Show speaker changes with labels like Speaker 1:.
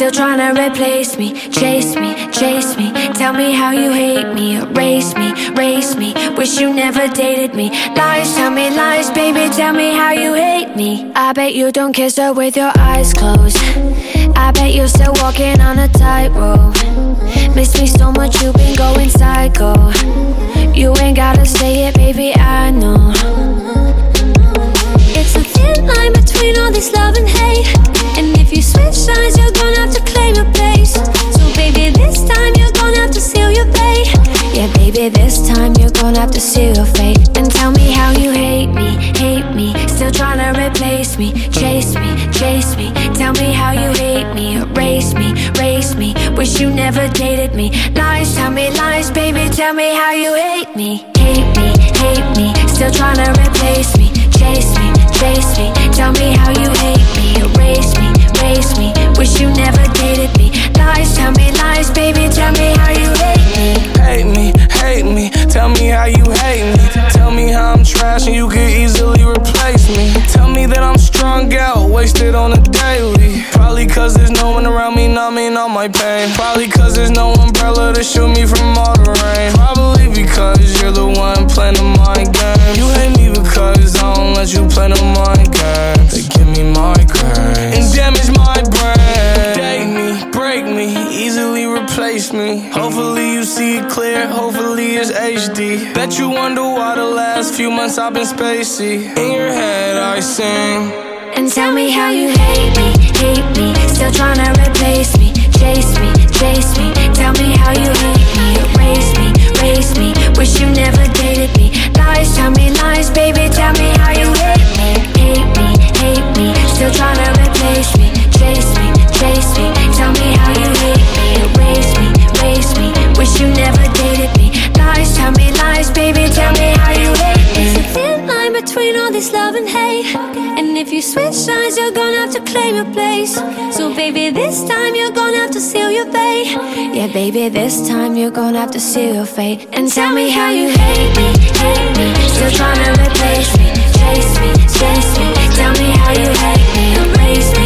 Speaker 1: Still trying to replace me, chase me, chase me. Tell me how you hate me, erase me, race me. Wish you never dated me. Lies, tell me lies, baby, tell me how you hate me. I bet you don't kiss her with your eyes closed. I bet you're still walking on a tightrope. Miss me so much, you've been going psycho. You ain't gotta say it, baby, I know. It's a thin line between all this love and hate. And if you switch sides, you're gonna have to claim your place. So baby, this time you're gonna have to seal your fate. Yeah, baby, this time you're gonna have to seal your fate. And tell me how you hate me, hate me. Still trying to replace me, chase me, chase me. Tell me how you hate me, erase me, race me. Wish you never dated me. Lies, tell me lies, baby, tell me how you hate me. Hate me, hate me. Still trying to replace me, chase me, chase me. Tell me how you hate me, erase me, race me. Wish you never dated me. Lies, tell me lies, baby, tell me how you hate me.
Speaker 2: Hate me, hate me. Tell me how you hate me. Tell me how I'm trash and you could easily replace me. Tell me that I'm strung out, wasted on a daily. Probably cause there's no one around me numbing all my pain. Probably cause there's no umbrella to shield me from all the rain. Probably because you're the one playing the mind game. You hate me because I don't let you play no mind games. They give me migraines and damage my brain. Date me, break me, easily replace me. Hopefully you see it clear, hopefully it's HD. Bet you wonder why the last few months I've been spacey. In your head I sing.
Speaker 1: And tell me how you hate me, hate me. Still trying to replace me, chase me, chase me. Tell me how you hate me, erase me, race me. Wish you never dated me. Lies, tell me lies, baby, tell me how you hate me. Hate me, hate me. Still trying to replace me, chase me, chase me. Tell me how you hate me, erase me, race me. Wish you never dated me. Lies, tell me lies, baby, tell me how you hate me. It's a thin line between all this love and hate. And if you switch sides, you're gonna have to claim your place. So baby, this time you're gonna have to seal your fate. Yeah, baby, this time you're gonna have to seal your fate. And tell me how you hate me, hate me. Still trying to replace me, chase me, chase me. Tell me how you hate me, erase me.